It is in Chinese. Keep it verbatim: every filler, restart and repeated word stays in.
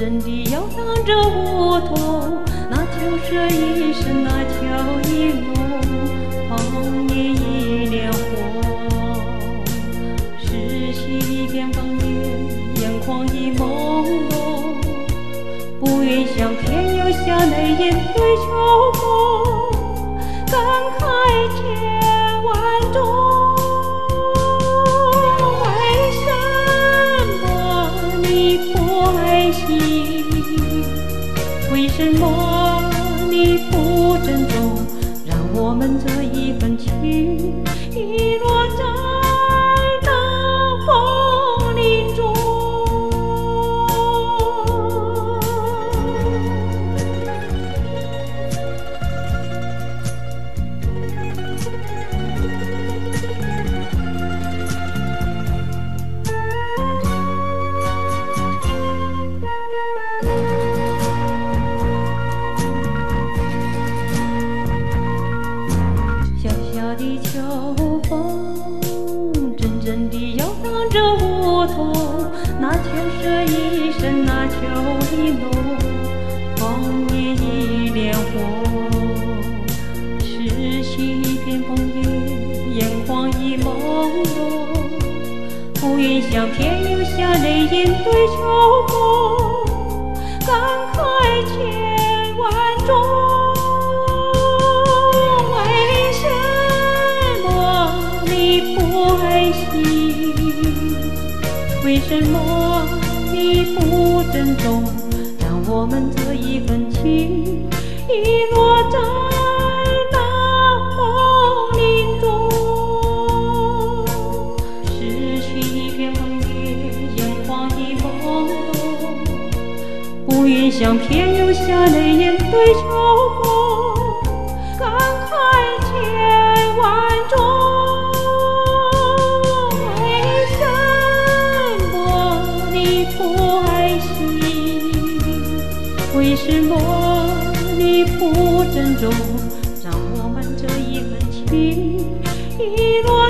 真的要当着梧桐，那秋水一生，那秋一浓，红叶一脸红，诗席边放眼，眼眶已朦胧，不愿向天又下泪眼对秋风，感慨千万种。为什么你不珍重？让我们这一份情遗落在那风林中。的秋风，真正的要当着梧桐，那秋水一生，那秋意浓，红叶一脸红，诗席一片枫叶，眼眶已朦胧，不愿向天又下泪眼对秋风，感慨千万种。为什么你不珍重？让我们这一份情遗落在那风林中。失去一片枫叶，眼眶已朦胧，不愿向天又下泪眼对秋风，感慨千万种。为什么你不珍重？让我们这一份情遗落